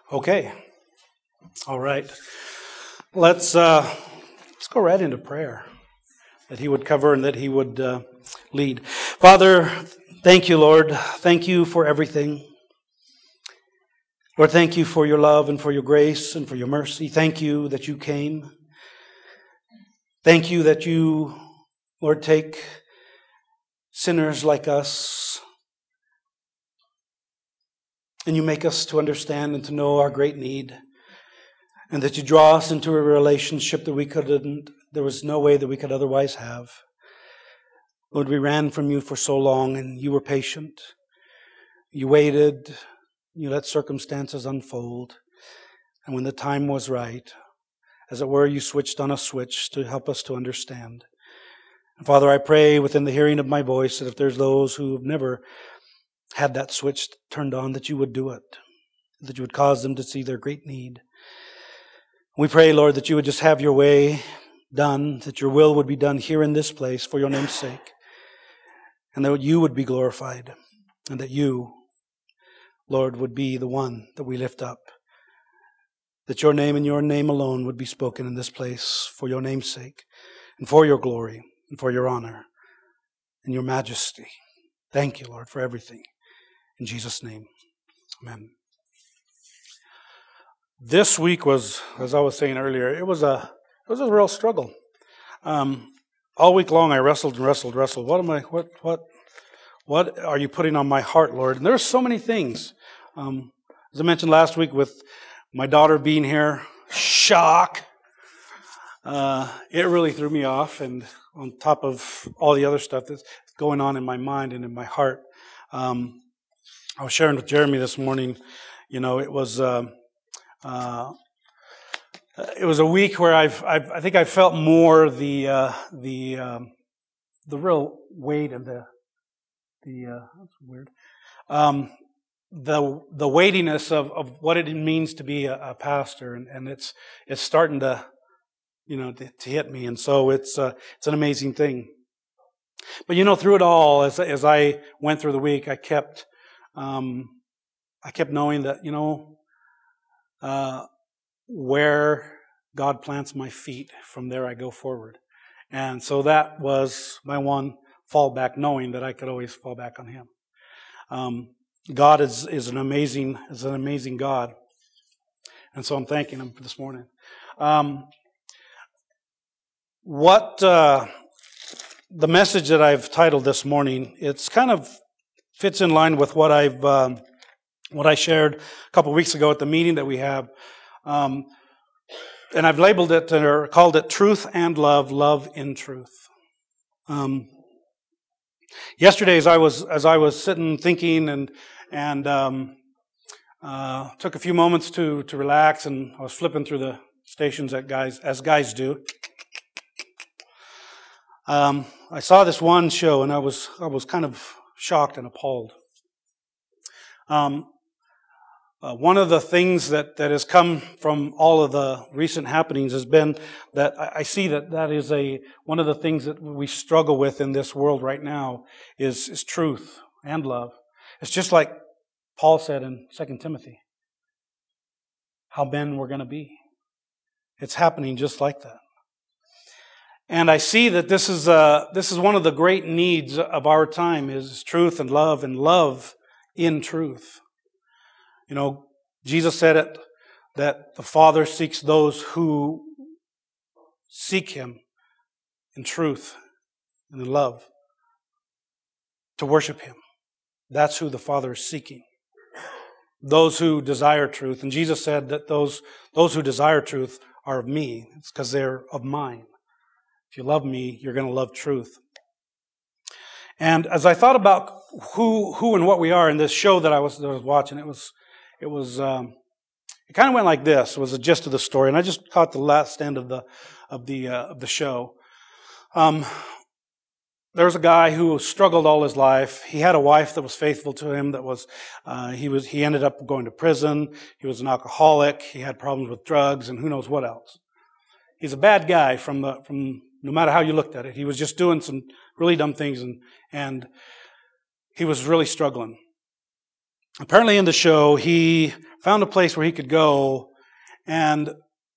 Okay. All right. Let's go right into prayer, that He would cover and that He would lead. Father, thank you, Lord. Thank you for everything. Lord, thank you for your love and for your grace and for your mercy. Thank you that you came. Thank you that you, Lord, take sinners like us and you make us to understand and to know our great need, and that you draw us into a relationship that we couldn't, there was no way that we could otherwise have. Lord, we ran from you for so long and you were patient. You waited. You let circumstances unfold. And when the time was right, as it were, you switched on a switch to help us to understand. And Father, I pray within the hearing of my voice that if there's those who have never had that switch turned on, that you would do it, that you would cause them to see their great need. We pray, Lord, that you would just have your way done, that your will would be done here in this place for your name's sake, and that you would be glorified, and that you, Lord, would be the one that we lift up, that your name and your name alone would be spoken in this place for your name's sake, and for your glory, and for your honor, and your majesty. Thank you, Lord, for everything. In Jesus' name, amen. This week was, as I was saying earlier, it was a real struggle. All week long I wrestled. What are you putting on my heart, Lord? And there's so many things. As I mentioned last week with my daughter being here, shock. It really threw me off, and on top of all the other stuff that's going on in my mind and in my heart. I was sharing with Jeremy this morning, it was a week where I think I felt more the real weight and that's weird. The weightiness of what it means to be a pastor, and it's starting to to hit me, and so it's an amazing thing. But through it all, as I went through the week, I kept knowing that where God plants my feet, from there I go forward. And so that was my one fallback, knowing that I could always fall back on Him. God is an amazing God, and so I'm thanking Him for this morning. The message that I've titled this morning, it's kind of fits in line with what I shared a couple of weeks ago at the meeting that we have. And I've labeled it or called it Truth and Love, Love in Truth. Yesterday, as I was sitting thinking and took a few moments to relax, and I was flipping through the stations as guys do. I saw this one show, and I was kind of shocked and appalled. One of the things that has come from all of the recent happenings has been that I see that is one of the things that we struggle with in this world right now is truth and love. It's just like Paul said in 2 Timothy, how men we're going to be. It's happening just like that. And I see that this is one of the great needs of our time is truth and love in truth. Jesus said it, that the Father seeks those who seek Him in truth and in love to worship Him. That's who the Father is seeking. Those who desire truth. And Jesus said that those who desire truth are of me. It's because they're of mine. If you love me, you're going to love truth. And as I thought about who and what we are in this show that I was watching, it kind of went like this. It was the gist of the story, and I just caught the last end of the show. There was a guy who struggled all his life. He had a wife that was faithful to him. He ended up going to prison. He was an alcoholic. He had problems with drugs and who knows what else. He's a bad guy from no matter how you looked at it. He was just doing some really dumb things, and he was really struggling. apparently in the show, he found a place where he could go and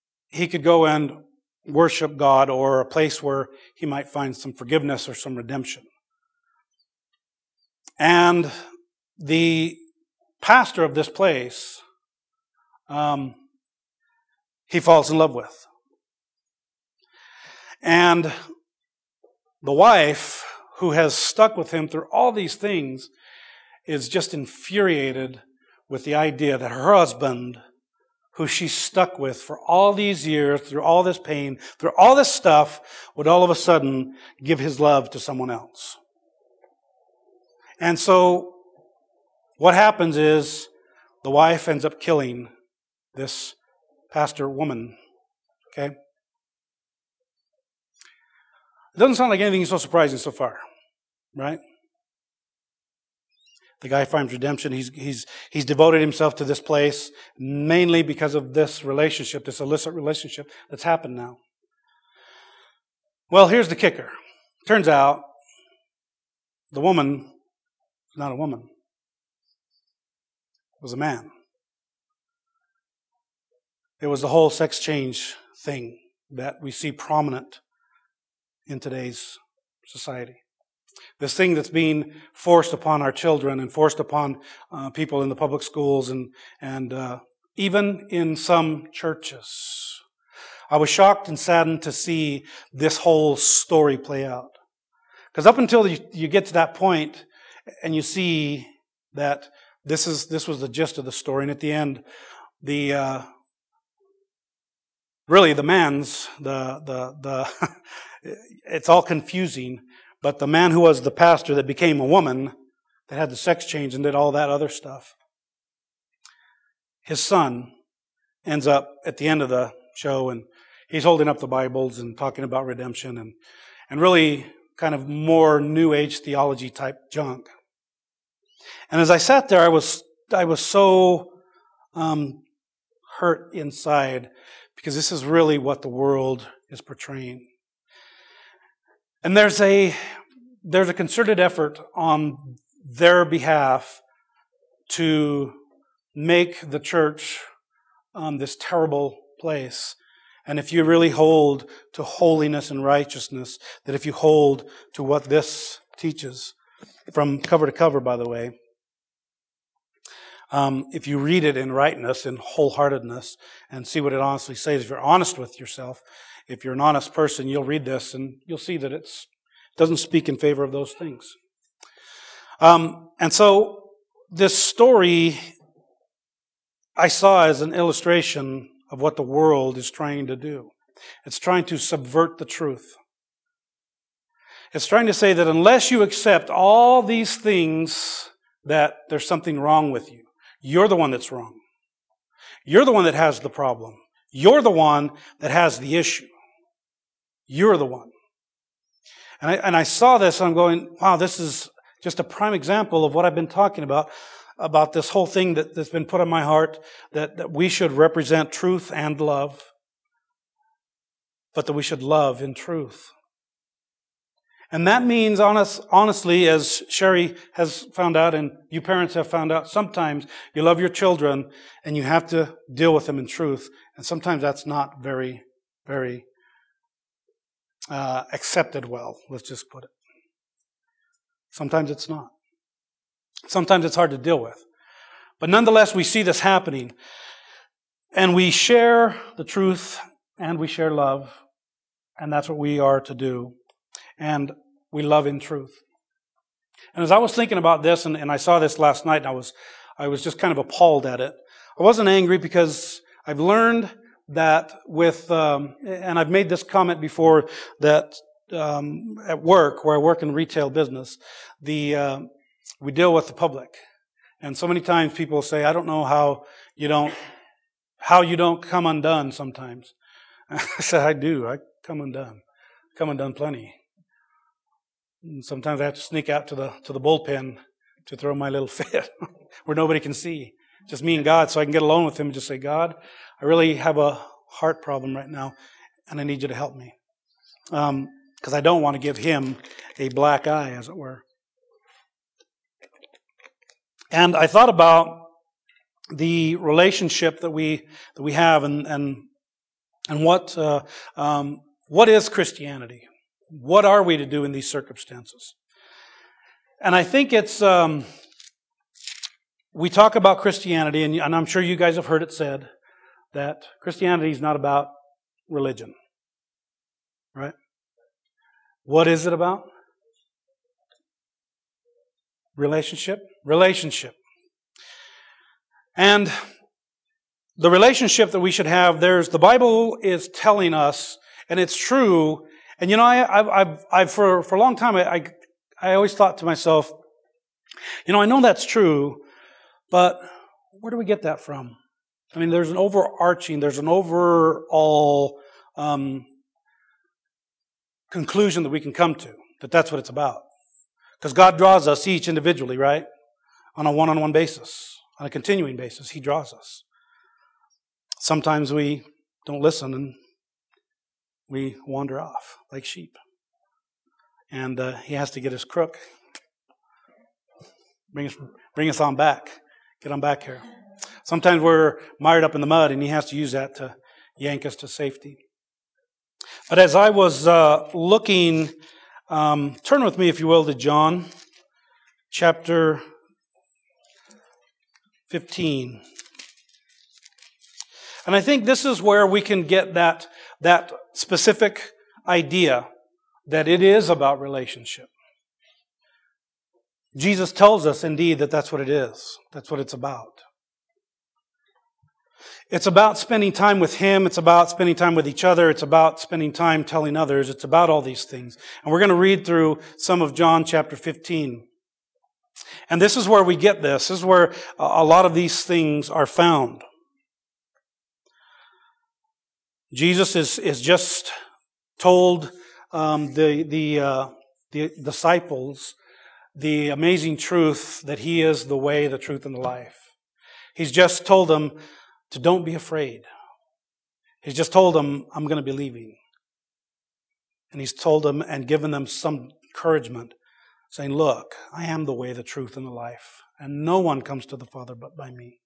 worship God, or a place where he might find some forgiveness or some redemption. And the pastor of this place, he falls in love with. And the wife, who has stuck with him through all these things, is just infuriated with the idea that her husband, who she's stuck with for all these years, through all this pain, through all this stuff, would all of a sudden give his love to someone else. And so what happens is the wife ends up killing this pastor woman. Okay? It doesn't sound like anything so surprising so far, right? The guy finds redemption. He's devoted himself to this place mainly because of this relationship, this illicit relationship that's happened now. Well, here's the kicker. Turns out the woman was not a woman. It was a man. It was the whole sex change thing that we see prominent in today's society. This thing that's being forced upon our children and forced upon people in the public schools and even in some churches. I was shocked and saddened to see this whole story play out. Because up until you get to that point and you see that this was the gist of the story, and at the end, the it's all confusing. But the man who was the pastor that became a woman, that had the sex change and did all that other stuff, his son ends up at the end of the show, and he's holding up the Bibles and talking about redemption and really kind of more New Age theology type junk. And as I sat there, I was so hurt inside, because this is really what the world is portraying. And there's a concerted effort on their behalf to make the church this terrible place. And if you really hold to holiness and righteousness, that if you hold to what this teaches, from cover to cover, by the way, if you read it in rightness, in wholeheartedness, and see what it honestly says, if you're honest with yourself, if you're an honest person, you'll read this and you'll see that it doesn't speak in favor of those things. And so this story I saw as an illustration of what the world is trying to do. It's trying to subvert the truth. It's trying to say that unless you accept all these things, that there's something wrong with you. You're the one that's wrong. You're the one that has the problem. You're the one that has the issue. You're the one. And I saw this, and I'm going, wow, this is just a prime example of what I've been talking about this whole thing that's been put on my heart, that we should represent truth and love, but that we should love in truth. And that means, honestly, as Sherry has found out and you parents have found out, sometimes you love your children and you have to deal with them in truth. And sometimes that's not very, very accepted well, let's just put it. Sometimes it's not. Sometimes it's hard to deal with. But nonetheless, we see this happening. And we share the truth and we share love. And that's what we are to do. And we love in truth. And as I was thinking about this, and I saw this last night, and I was just kind of appalled at it. I wasn't angry because I've learned that and I've made this comment before, that at work, where I work in retail business, we deal with the public. And so many times people say, I don't know how you don't come undone sometimes. I said, I do. I come undone. Come undone plenty. And sometimes I have to sneak out to the bullpen to throw my little fit where nobody can see. Just me and God, so I can get alone with Him and just say, God, I really have a heart problem right now, and I need you to help me. Because I don't want to give Him a black eye, as it were. And I thought about the relationship that we have, and what is Christianity? What are we to do in these circumstances? And I think it's we talk about Christianity, and I'm sure you guys have heard it said that Christianity is not about religion, right? What is it about? Relationship. And the relationship that we should have, the Bible is telling us, and it's true. And I've for a long time, I always thought to myself, I know that's true, but where do we get that from? I mean, there's an overall conclusion that we can come to, that's what it's about. Because God draws us each individually, right? On a one-on-one basis, on a continuing basis, He draws us. Sometimes we don't listen and we wander off like sheep. And He has to get His crook. Bring us on back. Get on back here. Sometimes we're mired up in the mud and He has to use that to yank us to safety. But as I was looking, turn with me, if you will, to John chapter 15. And I think this is where we can get that specific idea that it is about relationship. Jesus tells us, indeed, that's what it is. That's what it's about. It's about spending time with Him. It's about spending time with each other. It's about spending time telling others. It's about all these things. And we're going to read through some of John chapter 15. And this is where we get this. This is where a lot of these things are found. Jesus is just told the disciples the amazing truth that He is the way, the truth, and the life. He's just told them to don't be afraid. He's just told them, I'm going to be leaving. And He's told them and given them some encouragement, saying, look, I am the way, the truth, and the life, and no one comes to the Father but by me.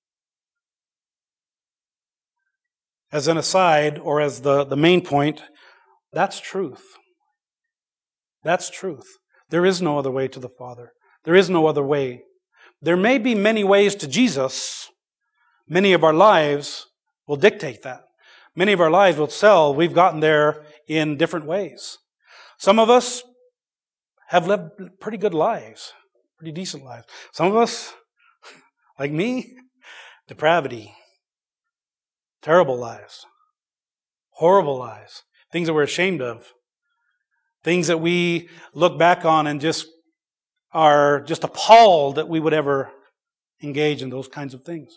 As an aside, or as the main point, that's truth. That's truth. There is no other way to the Father. There is no other way. There may be many ways to Jesus. Many of our lives will dictate that. Many of our lives will tell we've gotten there in different ways. Some of us have lived pretty good lives, pretty decent lives. Some of us, like me, depravity, terrible lives, horrible lives, things that we're ashamed of, things that we look back on and just are just appalled that we would ever engage in those kinds of things.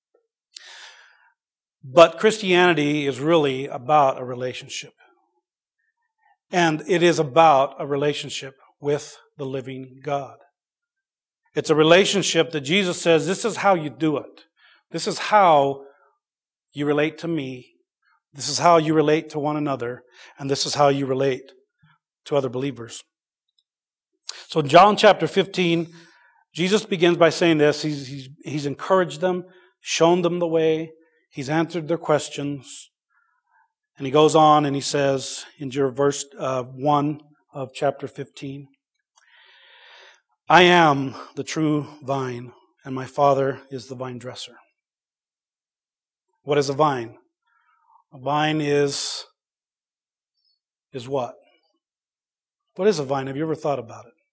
But Christianity is really about a relationship. And it is about a relationship with the living God. It's a relationship that Jesus says, this is how you do it. This is how you relate to me. This is how you relate to one another. And this is how you relate to other believers. So in John chapter 15, Jesus begins by saying this. He's encouraged them, shown them the way. He's answered their questions. And He goes on and He says in verse 1 of chapter 15, I am the true vine, and my Father is the vine dresser. What is a vine? A vine is what? What is a vine? Have you ever thought about it?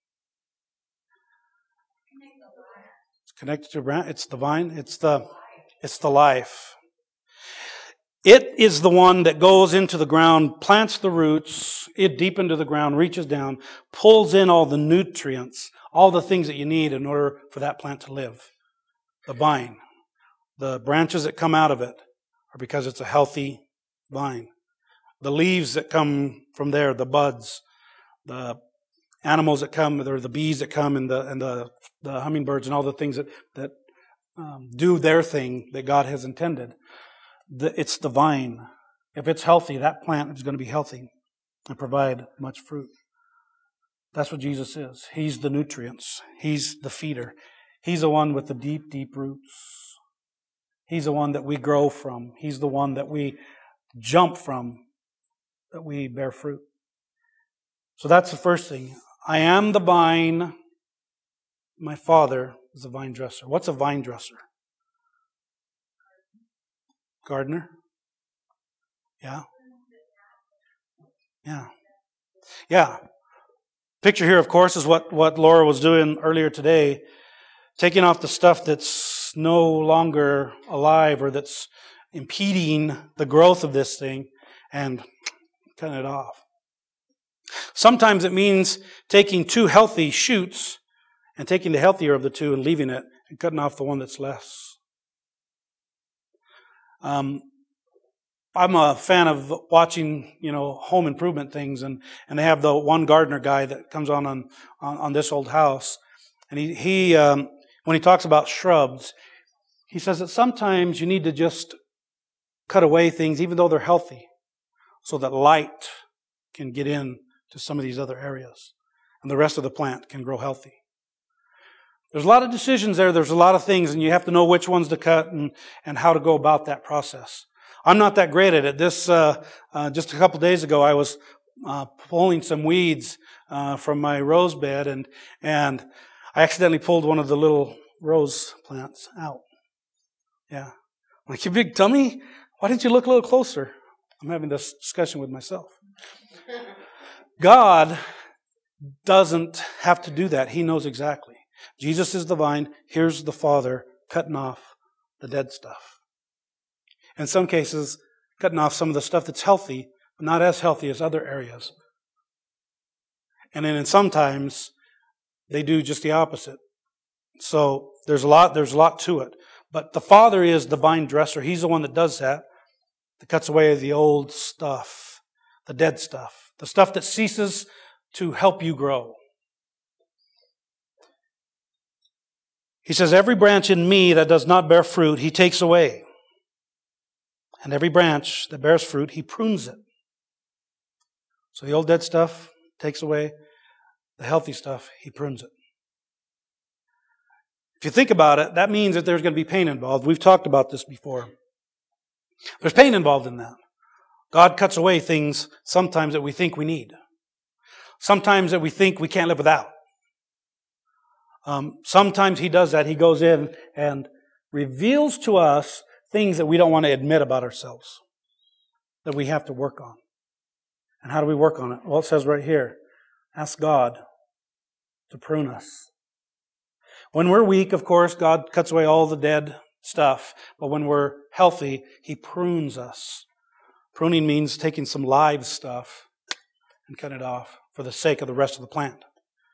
It's connected to a branch. It's the vine. It's the life. It is the one that goes into the ground, plants the roots, it deep into the ground, reaches down, pulls in all the nutrients, all the things that you need in order for that plant to live. The vine. The branches that come out of it are because it's a healthy vine. The leaves that come from there, the buds, the animals that come, or the bees that come, and the hummingbirds and all the things that do their thing that God has intended. It's the vine. If it's healthy, that plant is going to be healthy and provide much fruit. That's what Jesus is. He's the nutrients. He's the feeder. He's the one with the deep, deep roots. He's the one that we grow from. He's the one that we jump from, that we bear fruit. So that's the first thing. I am the vine. My Father is a vine dresser. What's a vine dresser? Gardener? Yeah? Yeah. Yeah. Picture here, of course, is what Laura was doing earlier today, taking off the stuff that's no longer alive or that's impeding the growth of this thing and cutting it off. Sometimes it means taking two healthy shoots and taking the healthier of the two and leaving it and cutting off the one that's less. I'm a fan of watching, home improvement things, and they have the one gardener guy that comes on this old house, and he when he talks about shrubs, he says that sometimes you need to just cut away things, even though they're healthy, so that light can get in to some of these other areas, and the rest of the plant can grow healthy. There's a lot of decisions there. There's a lot of things, and you have to know which ones to cut and how to go about that process. I'm not that great at it. Just a couple of days ago, I was pulling some weeds from my rose bed, and I accidentally pulled one of the little rose plants out. Yeah. I'm like, you big dummy, why didn't you look a little closer? I'm having this discussion with myself. God doesn't have to do that. He knows exactly. Jesus is the vine. Here's the Father cutting off the dead stuff. In some cases, cutting off some of the stuff that's healthy, but not as healthy as other areas. And then sometimes they do just the opposite. So there's a lot to it. But the Father is the vine dresser. He's the one that does that cuts away the old stuff, the dead stuff, the stuff that ceases to help you grow. He says, every branch in me that does not bear fruit, He takes away. And every branch that bears fruit, He prunes it. So the old dead stuff takes away. The healthy stuff, He prunes it. If you think about it, that means that there's going to be pain involved. We've talked about this before. There's pain involved in that. God cuts away things sometimes that we think we need. Sometimes that we think we can't live without. Sometimes He does that. He goes in and reveals to us things that we don't want to admit about ourselves, that we have to work on. And how do we work on it? Well, it says right here, ask God to prune us. When we're weak, of course, God cuts away all the dead stuff. But when we're healthy, He prunes us. Pruning means taking some live stuff and cutting it off for the sake of the rest of the plant.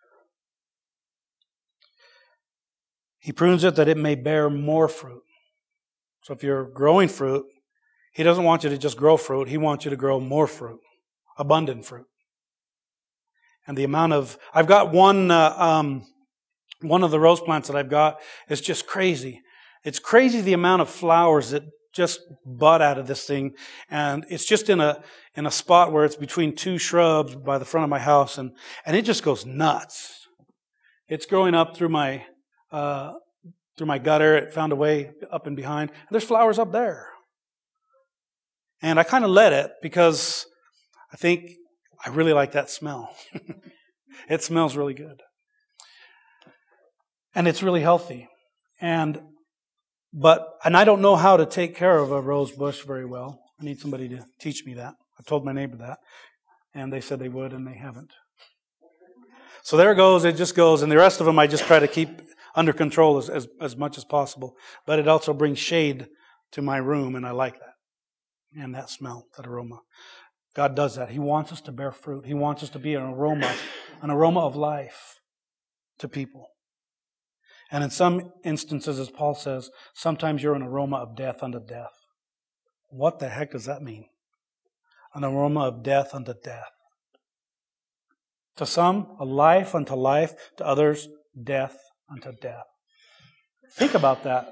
He prunes it that it may bear more fruit. So if you're growing fruit, He doesn't want you to just grow fruit. He wants you to grow more fruit, abundant fruit. And the amount of... I've got one of the rose plants that I've got is just crazy. It's crazy the amount of flowers that just bud out of this thing. And it's just in a spot where it's between two shrubs by the front of my house. And it just goes nuts. It's growing up through my gutter. It found a way up and behind. And there's flowers up there. And I kind of let it because I think I really like that smell. It smells really good. And it's really healthy. And I don't know how to take care of a rose bush very well. I need somebody to teach me that. I told my neighbor that. And they said they would, and they haven't. So there it goes. It just goes. And the rest of them I just try to keep under control as much as possible. But it also brings shade to my room, and I like that. And that smell, that aroma. God does that. He wants us to bear fruit. He wants us to be an aroma of life to people. And in some instances, as Paul says, sometimes you're an aroma of death unto death. What the heck does that mean? An aroma of death unto death. To some, a life unto life. To others, death unto death. Think about that.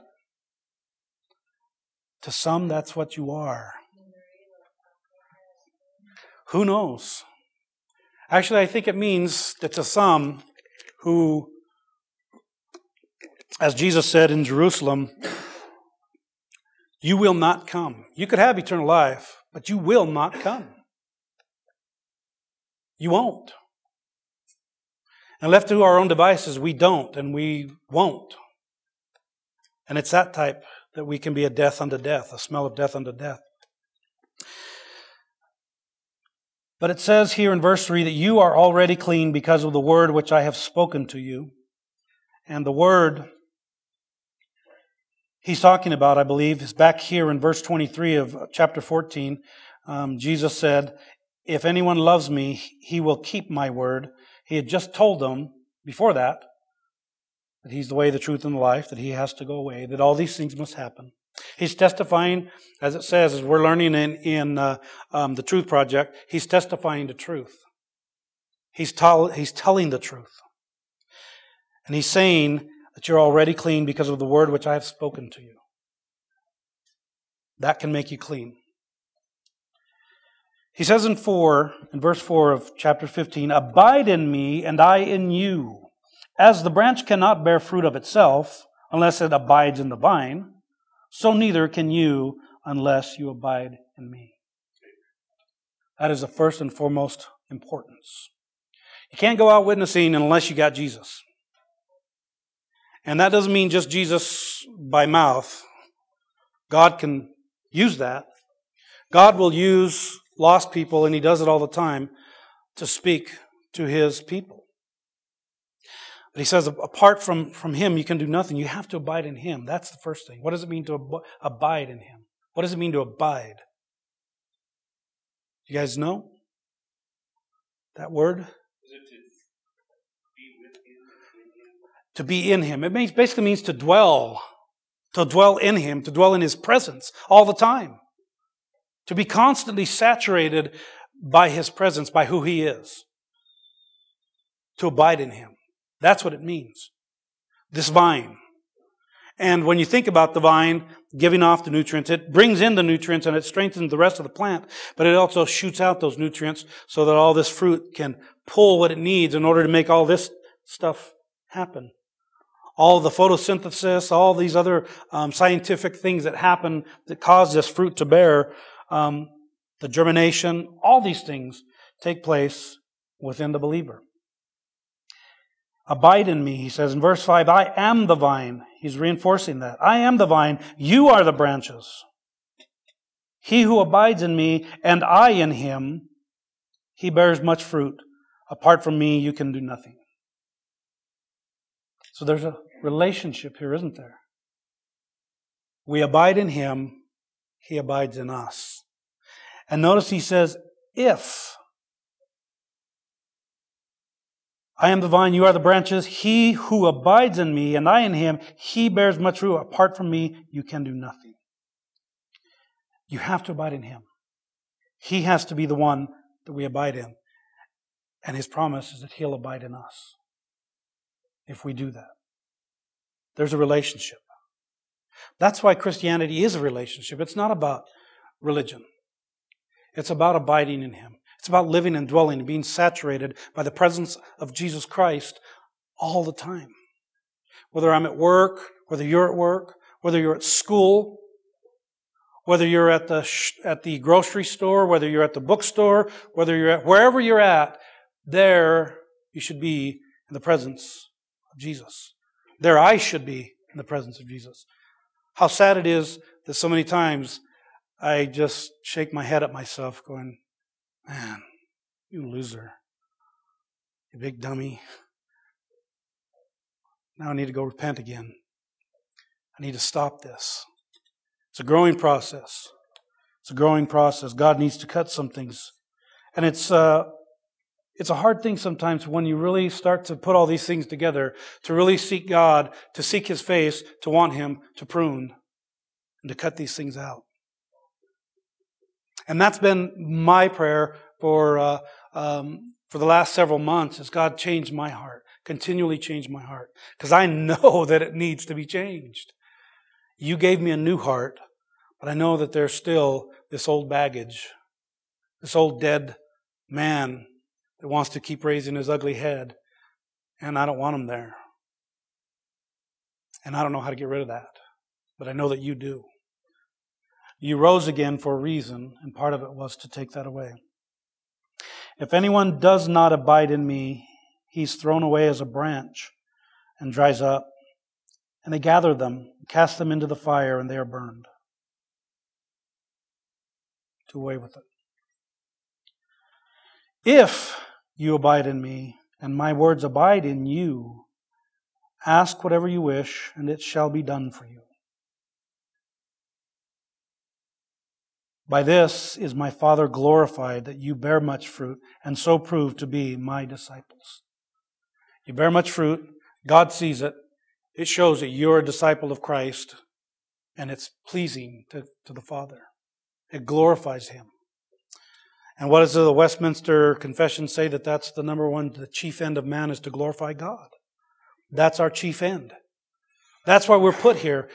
To some, that's what you are. Who knows? Actually, I think it means that to some who As Jesus said in Jerusalem, you will not come. You could have eternal life, but you will not come. You won't. And left to our own devices, we don't and we won't. And it's that type that we can be a death unto death, a smell of death unto death. But it says here in verse 3 that you are already clean because of the word which I have spoken to you. And the word he's talking about, I believe, is back here in verse 23 of chapter 14. Jesus said, if anyone loves me, he will keep my word. He had just told them before that he's the way, the truth, and the life, that he has to go away, that all these things must happen. He's testifying, as it says, as we're learning in the Truth Project, he's testifying to truth. He's telling the truth. And he's saying that you're already clean because of the word which I have spoken to you. That can make you clean. He says in verse 4 of chapter 15, abide in me and I in you. As the branch cannot bear fruit of itself unless it abides in the vine, so neither can you unless you abide in me. That is the first and foremost importance. You can't go out witnessing unless you got Jesus. And that doesn't mean just Jesus by mouth. God can use that. God will use lost people, and He does it all the time, to speak to His people. But He says, apart from Him, you can do nothing. You have to abide in Him. That's the first thing. What does it mean to abide in Him? What does it mean to abide? You guys know that word? Is it to be with Him, in Him? To be in Him. It basically means to dwell in Him, to dwell in His presence all the time. To be constantly saturated by His presence, by who He is. To abide in Him. That's what it means. This vine. And when you think about the vine giving off the nutrients, it brings in the nutrients and it strengthens the rest of the plant, but it also shoots out those nutrients so that all this fruit can pull what it needs in order to make all this stuff happen. All the photosynthesis, all these other scientific things that happen that cause this fruit to bear, the germination, all these things take place within the believer. Abide in me, he says in verse 5, I am the vine. He's reinforcing that. I am the vine, you are the branches. He who abides in me and I in him, he bears much fruit. Apart from me, you can do nothing. So there's a relationship here, isn't there? We abide in Him, He abides in us. And notice he says, if. I am the vine, you are the branches. He who abides in me and I in him, he bears much fruit. Apart from me, you can do nothing. You have to abide in Him. He has to be the one that we abide in. And His promise is that He'll abide in us if we do that. There's a relationship. That's why Christianity is a relationship. It's not about religion. It's about abiding in Him. It's about living and dwelling and being saturated by the presence of Jesus Christ all the time. Whether I'm at work, whether you're at work, whether you're at school, whether you're at the grocery store, whether you're at the bookstore, whether you're at wherever you're at, there you should be in the presence of Jesus. There I should be in the presence of Jesus. How sad it is that so many times I just shake my head at myself going, man, you loser. You big dummy. Now I need to go repent again. I need to stop this. It's a growing process. It's a growing process. God needs to cut some things. And it's a hard thing sometimes when you really start to put all these things together, to really seek God, to seek His face, to want Him to prune, and to cut these things out. And that's been my prayer for the last several months, is God change my heart, continually change my heart, because I know that it needs to be changed. You gave me a new heart, but I know that there's still this old baggage, this old dead man that wants to keep raising his ugly head, and I don't want him there. And I don't know how to get rid of that, but I know that you do. You rose again for a reason, and part of it was to take that away. If anyone does not abide in me, he's thrown away as a branch and dries up. And they gather them, cast them into the fire, and they are burned. Do away with it. If you abide in me, and my words abide in you, ask whatever you wish, and it shall be done for you. By this is my Father glorified, that you bear much fruit, and so prove to be my disciples. You bear much fruit, God sees it, it shows that you're a disciple of Christ, and it's pleasing to the Father. It glorifies Him. And what does the Westminster Confession say? That's the number one, the chief end of man is to glorify God. That's our chief end. That's why we're put here.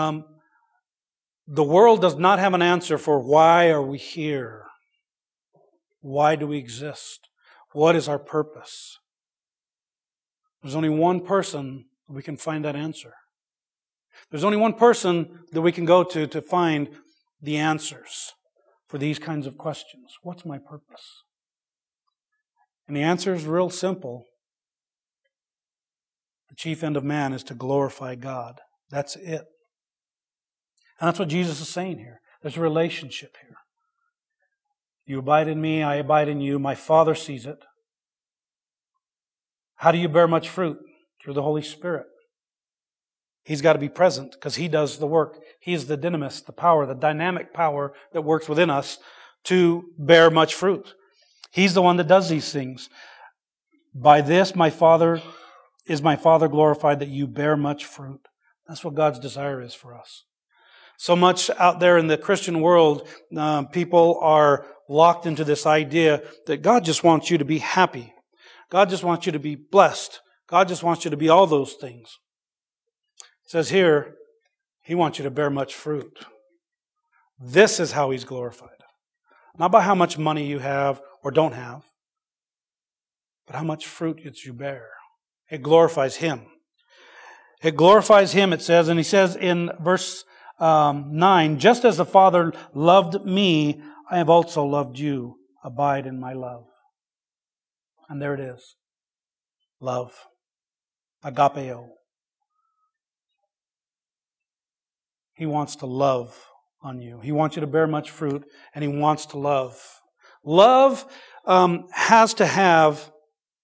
The world does not have an answer for why are we here? Why do we exist? What is our purpose? There's only one person we can find that answer. There's only one person that we can go to find the answers for these kinds of questions. What's my purpose? And the answer is real simple. The chief end of man is to glorify God. That's it. And that's what Jesus is saying here. There's a relationship here. You abide in me, I abide in you. My Father sees it. How do you bear much fruit? Through the Holy Spirit. He's got to be present because He does the work. He's the dynamis, the power, the dynamic power that works within us to bear much fruit. He's the one that does these things. By this, my Father glorified, that you bear much fruit. That's what God's desire is for us. So much out there in the Christian world, people are locked into this idea that God just wants you to be happy. God just wants you to be blessed. God just wants you to be all those things. It says here, He wants you to bear much fruit. This is how He's glorified. Not by how much money you have or don't have, but how much fruit you bear. It glorifies Him. It glorifies Him, it says, and He says in verse 9, just as the Father loved me, I have also loved you. Abide in my love. And there it is. Love. Agapeo. He wants to love on you. He wants you to bear much fruit, and He wants to love. Love has to have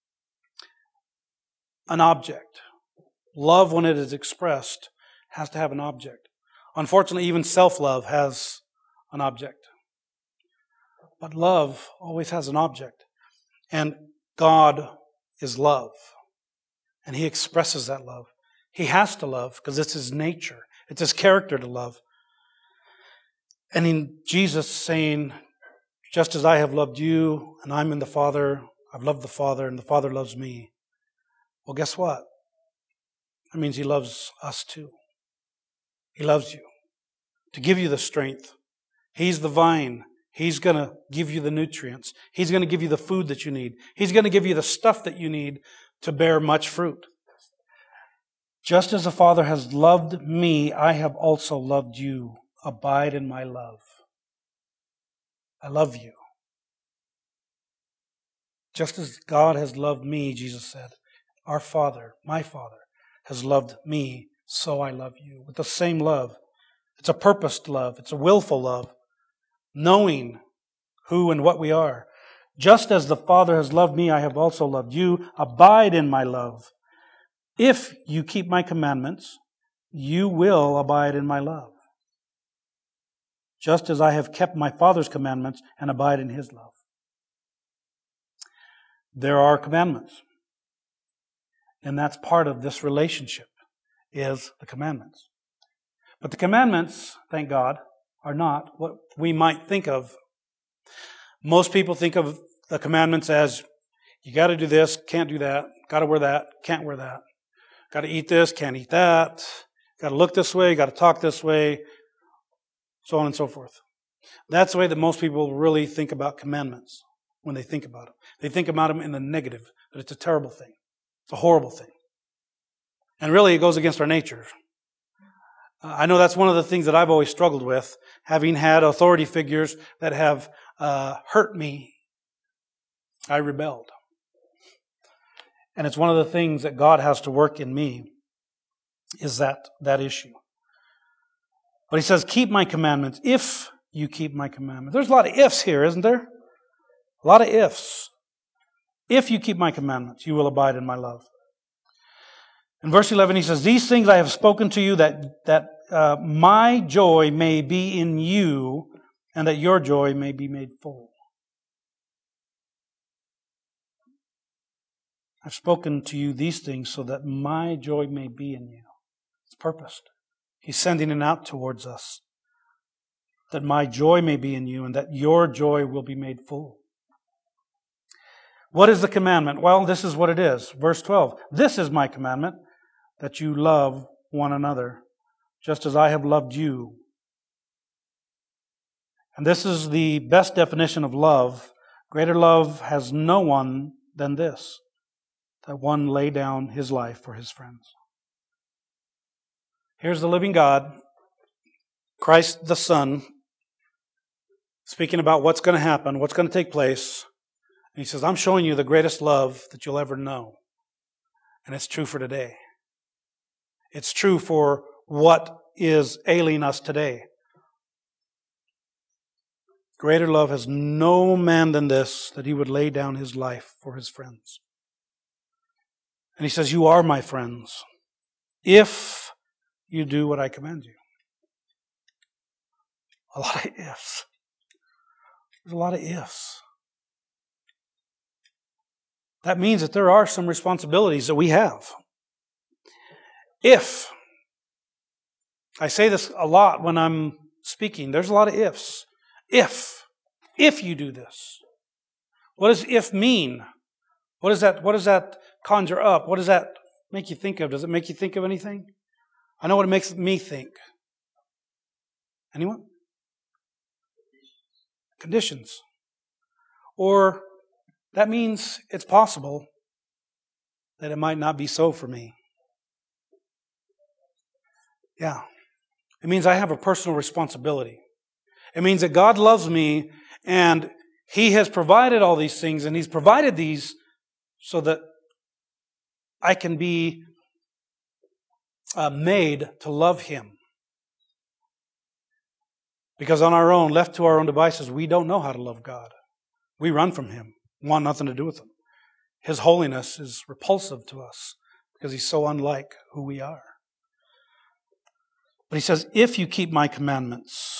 an object. Love, when it is expressed, has to have an object. Unfortunately, even self-love has an object. But love always has an object. And God is love. And He expresses that love. He has to love because it's His nature. It's His character to love. And in Jesus saying, just as I have loved you and I'm in the Father, I've loved the Father and the Father loves me. Well, guess what? That means He loves us too. He loves you to give you the strength. He's the vine. He's going to give you the nutrients. He's going to give you the food that you need. He's going to give you the stuff that you need to bear much fruit. Just as the Father has loved me, I have also loved you. Abide in my love. I love you. Just as God has loved me, Jesus said, our Father, my Father, has loved me, so I love you. With the same love. It's a purposed love. It's a willful love. Knowing who and what we are. Just as the Father has loved me, I have also loved you. Abide in my love. If you keep my commandments, you will abide in my love. Just as I have kept my Father's commandments and abide in His love. There are commandments. And that's part of this relationship, is the commandments. But the commandments, thank God, are not what we might think of. Most people think of the commandments as, you got to do this, can't do that, got to wear that, can't wear that. Got to eat this, can't eat that. Got to look this way, got to talk this way, so on and so forth. That's the way that most people really think about commandments when they think about them. They think about them in the negative, that it's a terrible thing. It's a horrible thing. And really, it goes against our nature. I know that's one of the things that I've always struggled with, having had authority figures that have hurt me. I rebelled. And it's one of the things that God has to work in me, is that issue. But he says, keep my commandments, if you keep my commandments. There's a lot of ifs here, isn't there? A lot of ifs. If you keep my commandments, you will abide in my love. In verse 11, he says, these things I have spoken to you that my joy may be in you and that your joy may be made full. I've spoken to you these things so that my joy may be in you. It's purposed. He's sending it out towards us. That my joy may be in you and that your joy will be made full. What is the commandment? Well, this is what it is. Verse 12. This is my commandment, that you love one another, just as I have loved you. And this is the best definition of love. Greater love has no one than this, that one lay down his life for his friends. Here's the living God, Christ the Son, speaking about what's going to happen, what's going to take place. And he says, I'm showing you the greatest love that you'll ever know. And it's true for today. It's true for what is ailing us today. Greater love has no man than this, that he would lay down his life for his friends. And he says, you are my friends, if you do what I command you. A lot of ifs. There's a lot of ifs. That means that there are some responsibilities that we have. If, I say this a lot when I'm speaking, there's a lot of ifs. If you do this. What does if mean? What does that conjure up? What does that make you think of? Does it make you think of anything? I know what it makes me think. Anyone? Conditions. Or that means it's possible that it might not be so for me. Yeah. It means I have a personal responsibility. It means that God loves me and He has provided all these things, and He's provided these so that I can be made to love Him. Because on our own, left to our own devices, we don't know how to love God. We run from Him, want nothing to do with Him. His holiness is repulsive to us because He's so unlike who we are. But He says, if you keep my commandments,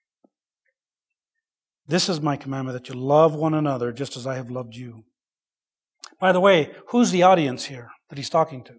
this is my commandment, that you love one another just as I have loved you. By the way, who's the audience here that He's talking to?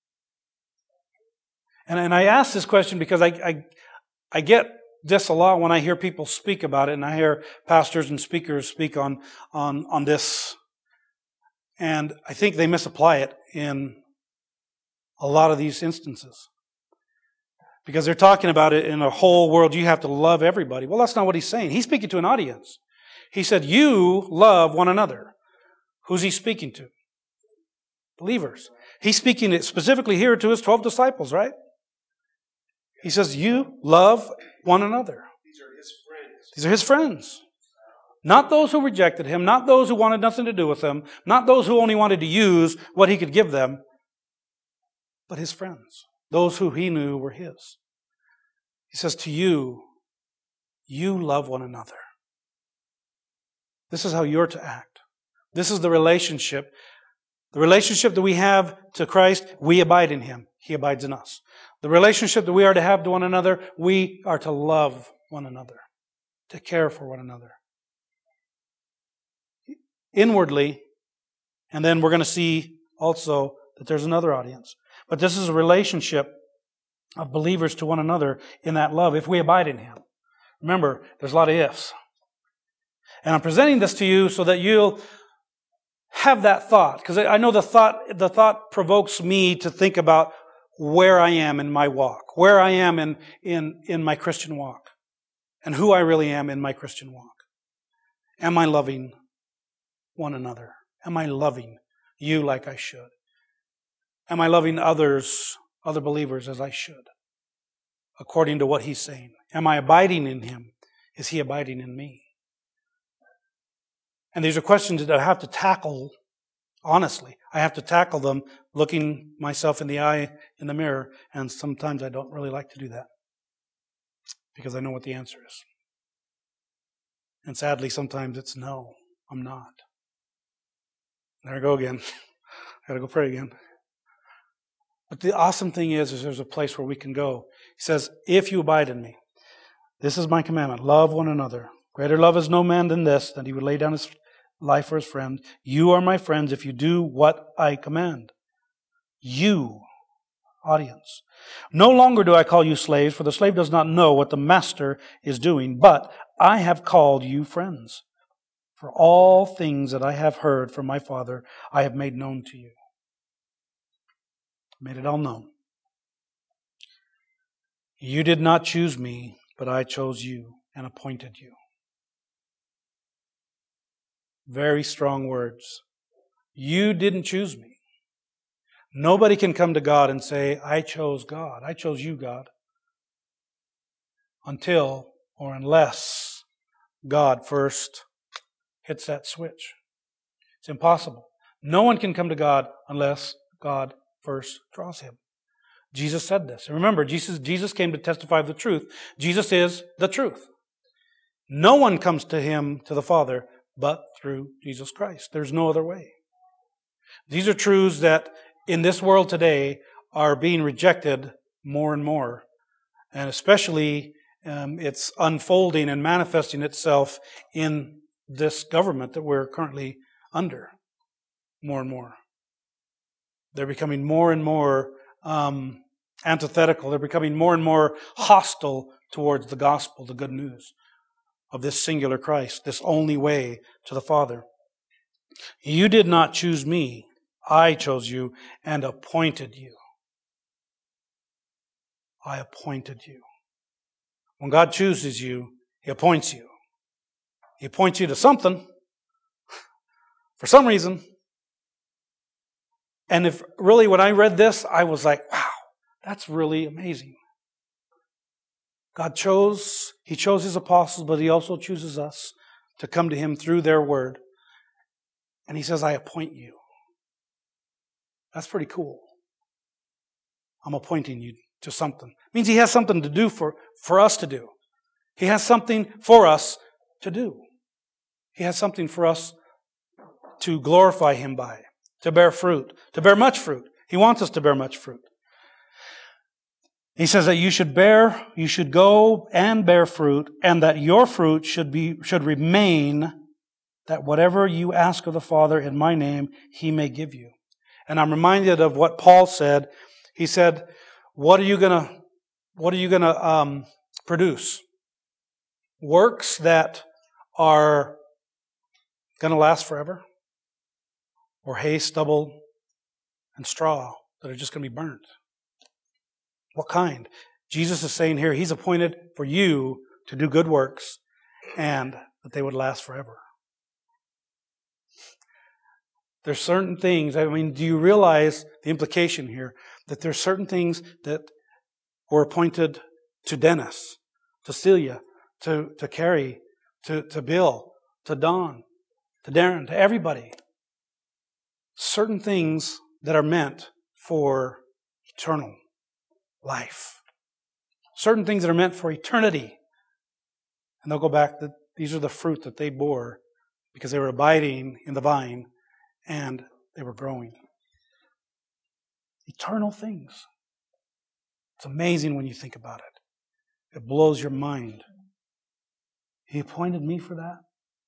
And I ask this question because I get this a lot when I hear people speak about it, and I hear pastors and speakers speak on this. And I think they misapply it in a lot of these instances. Because they're talking about it in a whole world, you have to love everybody. Well, that's not what He's saying. He's speaking to an audience. He said, you love one another. Who's He speaking to? Believers. He's speaking specifically here to His 12 disciples, right? He says, you love one another. These are His friends. These are His friends. Not those who rejected Him, not those who wanted nothing to do with Him, not those who only wanted to use what He could give them, but His friends. Those who He knew were His. He says to you, you love one another. This is how you're to act. This is the relationship. The relationship that we have to Christ, we abide in Him. He abides in us. The relationship that we are to have to one another, we are to love one another, to care for one another. Inwardly, and then we're going to see also that there's another audience. But this is a relationship of believers to one another in that love, if we abide in Him. Remember, there's a lot of ifs. And I'm presenting this to you so that you'll have that thought. Because I know the thought provokes me to think about where I am in my walk, where I am in my Christian walk, and who I really am in my Christian walk. Am I loving one another? Am I loving you like I should? Am I loving other believers as I should? according to what He's saying? Am I abiding in Him? Is He abiding in me? And these are questions that I have to tackle honestly. I have to tackle them looking myself in the eye in the mirror, and sometimes I don't really like to do that because I know what the answer is. And sadly, sometimes it's no, I'm not. There I go again. I gotta go pray again. But the awesome thing is there's a place where we can go. He says, if you abide in me, this is my commandment, love one another. Greater love is no man than this, that he would lay down his life for his friend. You are my friends if you do what I command. You, audience. No longer do I call you slaves, for the slave does not know what the master is doing, but I have called you friends. For all things that I have heard from my Father, I have made known to you. Made it all known. You did not choose me, but I chose you and appointed you. Very strong words. You didn't choose me. Nobody can come to God and say, I chose God. I chose you, God. Until or unless God first hits that switch. It's impossible. No one can come to God unless God first draws him. Jesus said this. And remember, Jesus came to testify of the truth. Jesus is the truth. No one comes to Him, to the Father, but through Jesus Christ. There's no other way. These are truths that in this world today are being rejected more and more. And especially it's unfolding and manifesting itself in this government that we're currently under more and more. They're becoming more and more antithetical. They're becoming more and more hostile towards the gospel, the good news of this singular Christ, this only way to the Father. You did not choose me. I chose you and appointed you. I appointed you. When God chooses you, He appoints you. He appoints you to something for some reason. And if really when I read this, I was like, wow, that's really amazing. God chose, He chose His apostles, but He also chooses us to come to Him through their word. And He says, I appoint you. That's pretty cool. I'm appointing you to something. It means He has something to do for us to do. He has something for us to do. He has something for us to glorify Him by, to bear fruit, to bear much fruit. He wants us to bear much fruit. He says that you should go and bear fruit, and that your fruit should remain, that whatever you ask of the Father in my name, He may give you. And I'm reminded of what Paul said. He said, what are you gonna produce? Works that are gonna last forever? Or hay, stubble, and straw that are just gonna be burnt? What kind? Jesus is saying here, He's appointed for you to do good works and that they would last forever. There's certain things, do you realize the implication here? That there's certain things that were appointed to Dennis, to Celia, to Carrie, to Bill, to Don, to Darren, to everybody. Certain things that are meant for eternal life. Certain things that are meant for eternity. And they'll go back, that these are the fruit that they bore because they were abiding in the vine and they were growing. Eternal things. It's amazing when you think about it. It blows your mind. He appointed me for that.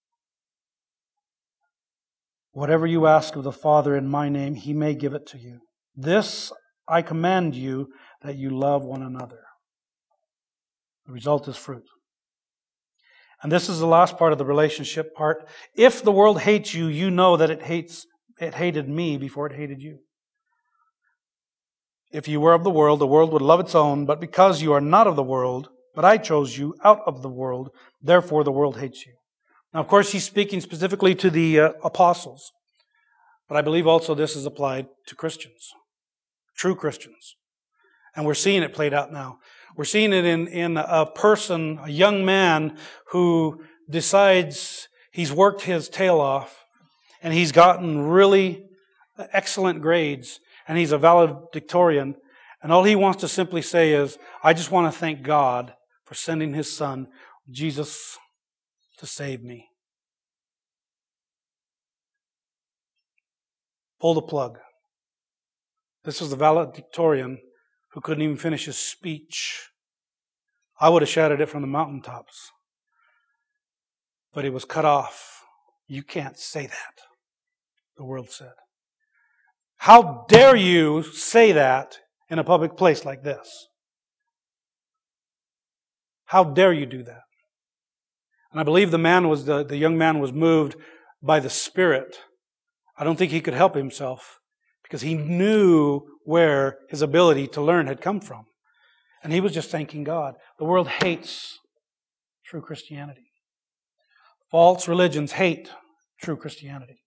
Whatever you ask of the Father in my name, He may give it to you. This I command you, that you love one another. The result is fruit. And this is the last part of the relationship part. If the world hates you, you know that it hated me before it hated you. If you were of the world would love its own, but because you are not of the world, but I chose you out of the world, therefore the world hates you. Now, of course, He's speaking specifically to the apostles, but I believe also this is applied to Christians, true Christians. And we're seeing it played out now. We're seeing it in a person, a young man who decides he's worked his tail off and he's gotten really excellent grades and he's a valedictorian. And all he wants to simply say is, I just want to thank God for sending His Son, Jesus, to save me. Pull the plug. This was the valedictorian who couldn't even finish his speech. I would have shouted it from the mountaintops. But he was cut off. You can't say that, the world said. How dare you say that in a public place like this? How dare you do that? And I believe the young man was moved by the Spirit. I don't think he could help himself because he knew where his ability to learn had come from. And he was just thanking God. The world hates true Christianity. False religions hate true Christianity.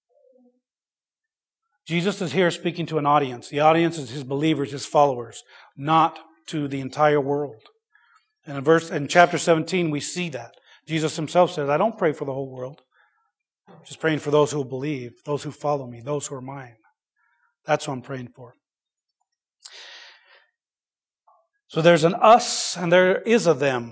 Jesus is here speaking to an audience. The audience is His believers, His followers, not to the entire world. And in chapter 17, we see that. Jesus Himself says, I don't pray for the whole world. I'm just praying for those who believe, those who follow me, those who are mine. That's what I'm praying for. So there's an us and there is a them.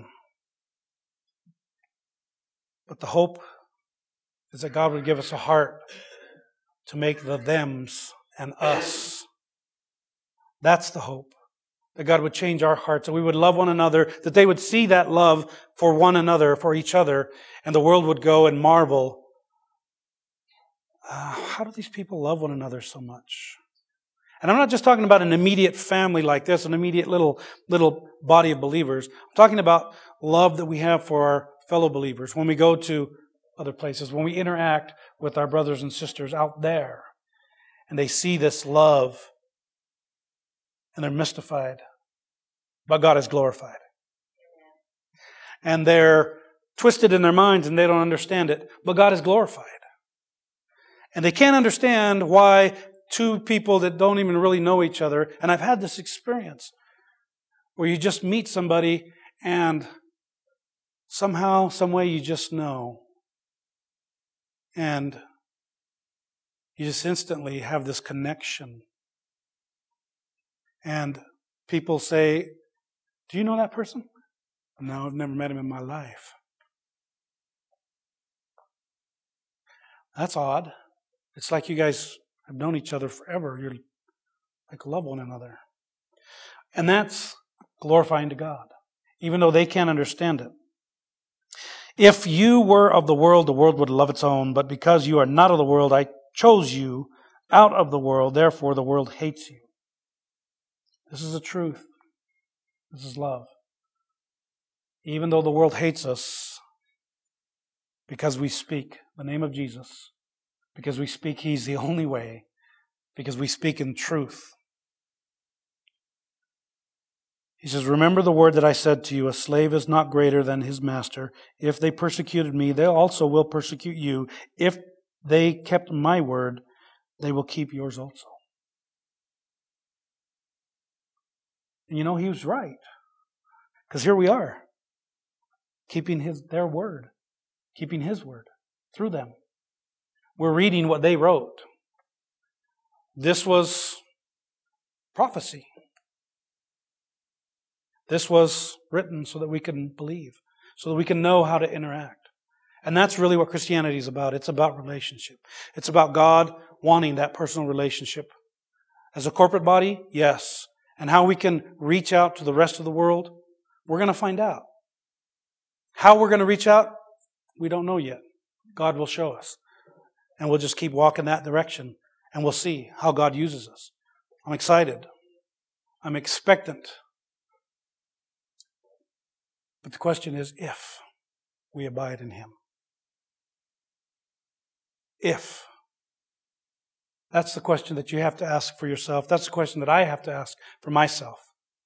But the hope is that God would give us a heart to make the thems and us. That's the hope. That God would change our hearts, that we would love one another, that they would see that love for one another, for each other, and the world would go and marvel. How do these people love one another so much? And I'm not just talking about an immediate family like this, an immediate little body of believers. I'm talking about love that we have for our fellow believers when we go to other places, when we interact with our brothers and sisters out there, and they see this love, and they're mystified, but God is glorified. And they're twisted in their minds and they don't understand it, but God is glorified. And they can't understand why two people that don't even really know each other, and I've had this experience, where you just meet somebody and somehow, some way you just know. And you just instantly have this connection. And people say, do you know that person? No, I've never met him in my life. That's odd. It's like you guys have known each other forever. You're like love one another. And that's glorifying to God, even though they can't understand it. If you were of the world would love its own. But because you are not of the world, I chose you out of the world. Therefore, the world hates you. This is the truth. This is love. Even though the world hates us, because we speak the name of Jesus, because we speak He's the only way, because we speak in truth. He says, remember the word that I said to you, a slave is not greater than his master. If they persecuted me, they also will persecute you. If they kept my word, they will keep yours also. And you know, he was right. Because here we are, keeping their word, keeping His word through them. We're reading what they wrote. This was prophecy. This was written so that we can believe, so that we can know how to interact. And that's really what Christianity is about. It's about relationship. It's about God wanting that personal relationship. As a corporate body, yes. And how we can reach out to the rest of the world, we're going to find out. How we're going to reach out, we don't know yet. God will show us. And we'll just keep walking that direction. And we'll see how God uses us. I'm excited. I'm expectant. But the question is if we abide in Him. If. That's the question that you have to ask for yourself. That's the question that I have to ask for myself.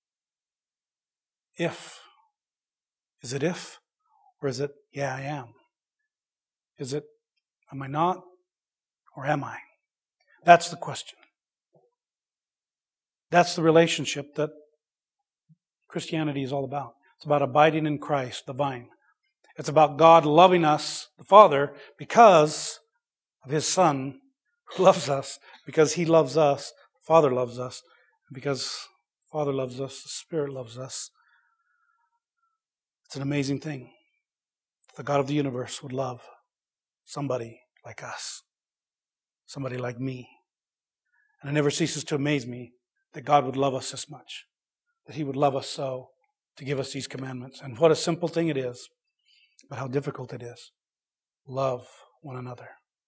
If. Is it if? Or is it, yeah, I am? Is it, am I not? Or am I? That's the question. That's the relationship that Christianity is all about. It's about abiding in Christ, the vine. It's about God loving us, the Father, because of His Son who loves us, because He loves us, the Father loves us, because the Father loves us, the Spirit loves us. It's an amazing thing. The God of the universe would love somebody like us, somebody like me. And it never ceases to amaze me that God would love us this much, that He would love us so to give us these commandments. And what a simple thing it is, but how difficult it is. Love one another.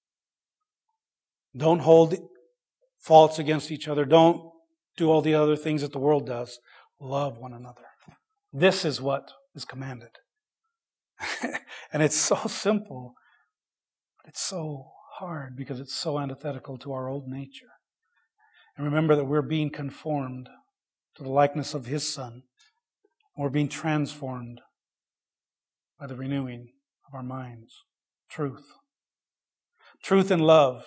Don't hold faults against each other. Don't do all the other things that the world does. Love one another. This is what is commanded. And it's so simple, but it's so hard because it's so antithetical to our old nature. And remember that we're being conformed to the likeness of His Son. We're being transformed by the renewing of our minds. Truth. Truth and love.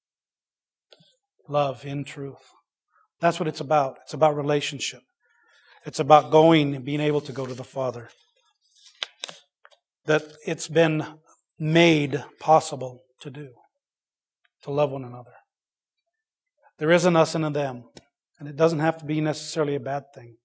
Love in truth. That's what it's about. It's about relationship. It's about going and being able to go to the Father. That it's been made possible to do. To love one another. There is an us and a them. And it doesn't have to be necessarily a bad thing.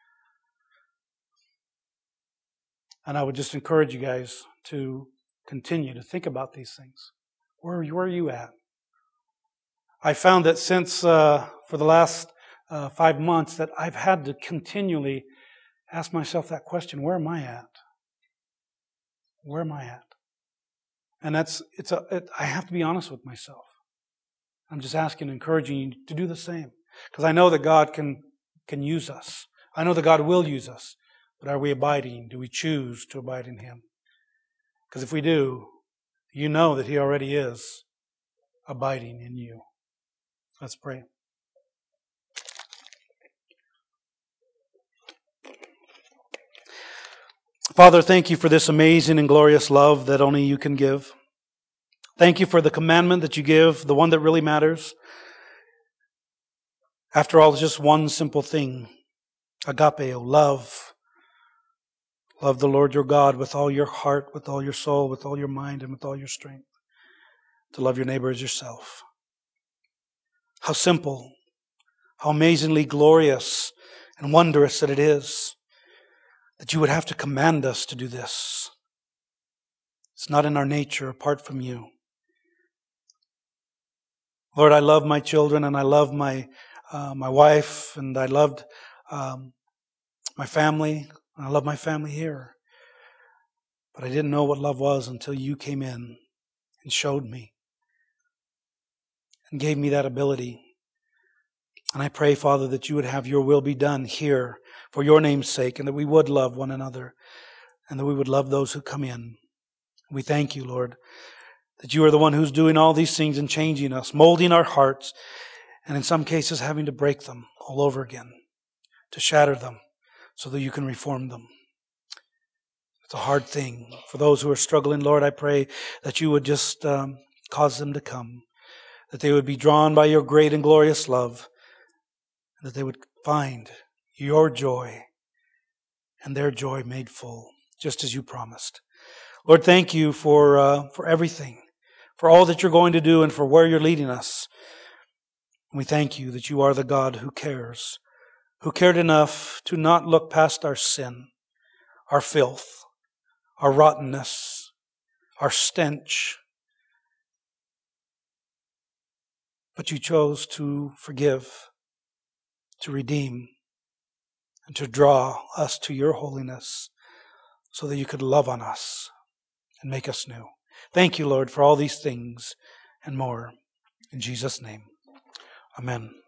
And I would just encourage you guys to continue to think about these things. Where are you at? I found that since, for the last 5 months, that I've had to continually ask myself that question, where am I at? Where am I at? And I have to be honest with myself. I'm just asking, encouraging you to do the same. Because I know that God can use us. I know that God will use us. But are we abiding? Do we choose to abide in Him? Because if we do, you know that He already is abiding in you. Let's pray. Father, thank you for this amazing and glorious love that only you can give. Thank you for the commandment that you give, the one that really matters. After all, it's just one simple thing. Agapeo, love. Love the Lord your God with all your heart, with all your soul, with all your mind, and with all your strength. To love your neighbor as yourself. How simple, how amazingly glorious and wondrous that it is that you would have to command us to do this. It's not in our nature apart from you. Lord, I love my children and I love my wife and I loved my family. And I love my family here. But I didn't know what love was until you came in and showed me and gave me that ability. And I pray, Father, that you would have your will be done here for your name's sake and that we would love one another and that we would love those who come in. We thank you, Lord, that you are the one who's doing all these things and changing us, molding our hearts, and in some cases having to break them all over again, to shatter them so that you can reform them. It's a hard thing. For those who are struggling, Lord, I pray that you would just cause them to come, that they would be drawn by your great and glorious love, and that they would find your joy and their joy made full, just as you promised. Lord, thank you for everything, for all that you're going to do and for where you're leading us. We thank you that you are the God who cares, who cared enough to not look past our sin, our filth, our rottenness, our stench. But you chose to forgive, to redeem, and to draw us to your holiness so that you could love on us and make us new. Thank you, Lord, for all these things and more. In Jesus' name, amen.